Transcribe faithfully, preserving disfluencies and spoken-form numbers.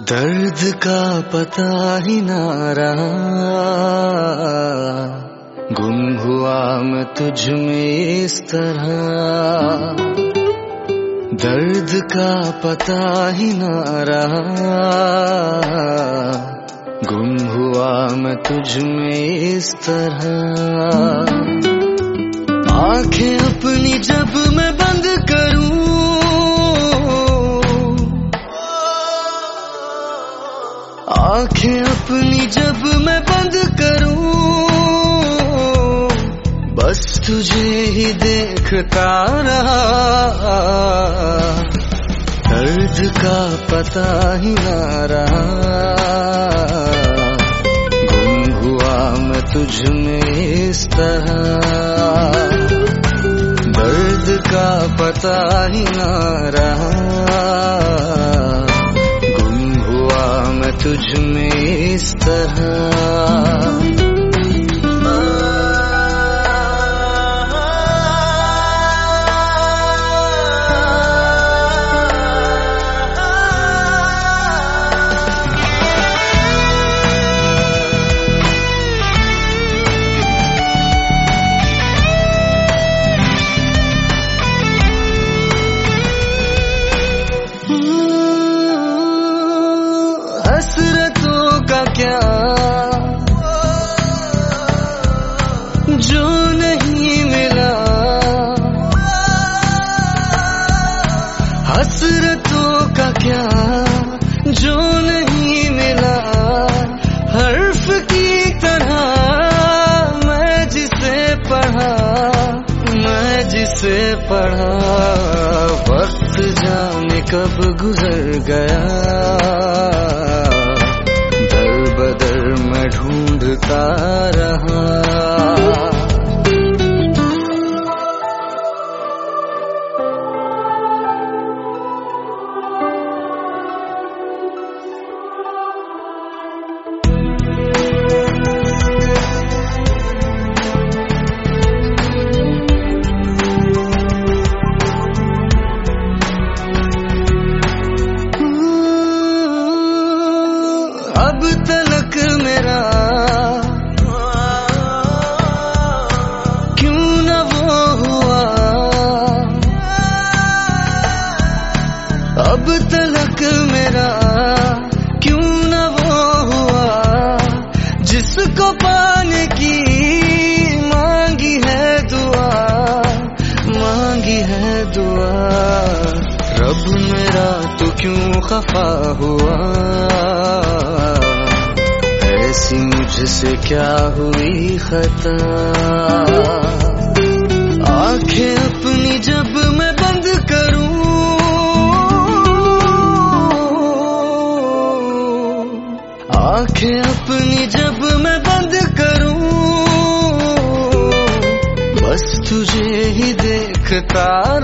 दर्द का पता ही ना रहा, गुम हुआ मैं तुझ में इस तरह। दर्द का पता ही ना रहा, गुम हुआ मैं तुझ में इस तरह। आंखें अपनी जब मैं बंद करूं, आंखें अपनी जब मैं बंद करूं, बस तुझे ही देखता रहा। दर्द का पता ही ना रहा, गुम हुआ मैं तुझ में इस तरह। दर्द का पता ही ना रहा, मैं तुझ में इस तरह। हसरतों का क्या जो नहीं मिला, हसरतों का क्या जो नहीं मिला। हर्फ की तरह मैं जिसे पढ़ा, मैं जिसे पढ़ा। वक्त जाने कब गुजर गया, दर बदर मैं ढूंढता रहा। अब तलक मेरा क्यों न वो हुआ, अब तलक मेरा क्यों न वो हुआ। जिसको पाने की मांगी है दुआ, मांगी है दुआ। रब मेरा तो क्यों खफा हुआ, ऐसी मुझसे क्या हुई खता। आंखें अपनी जब मैं बंद करूं, आंखें अपनी जब मैं बंद करूं, बस तुझे ही देखता